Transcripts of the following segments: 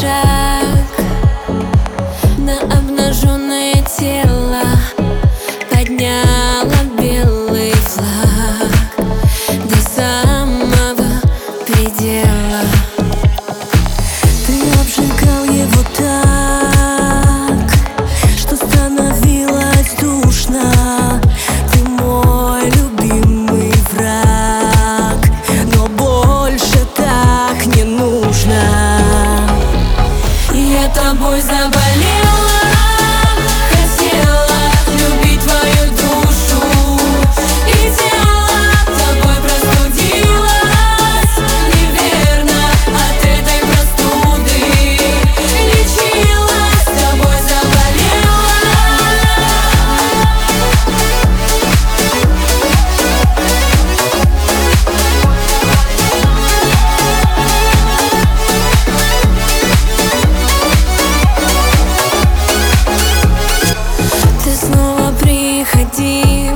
шаг на обнаженное тело, подняла белый флаг до самого предела. Ты обжигал его так, что становилось душно. Ты мой любимый враг, но больше так не нужно. Я тобой заболела, хотела любить твою душу и тело, тобой простудилась неверно от этой простуды. Лечилась, тобой заболела. Ты снова приходил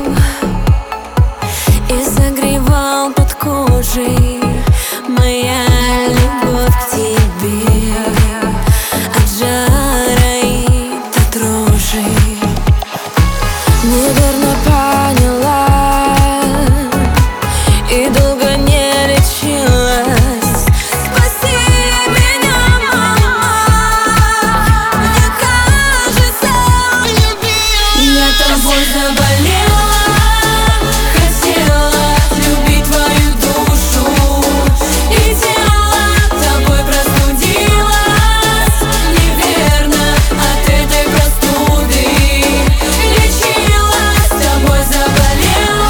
и согревал под кожей. Моя любовь к тебе от жара и до дрожи. Неверно поняла и долго не лечилась. Спаси меня, мама, мне кажется, я тобой заболела, хотела любить твою душу и тело, тобой простудилась неверно от этой простуды. Лечилась, тобой заболела.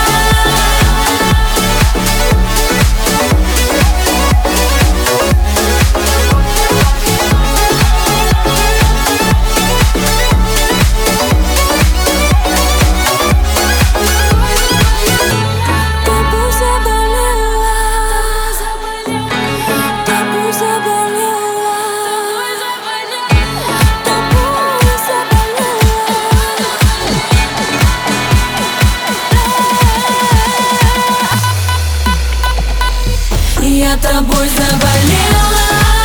Тобой заболела, тобой заболела, тобой заболела. Я тобой заболела.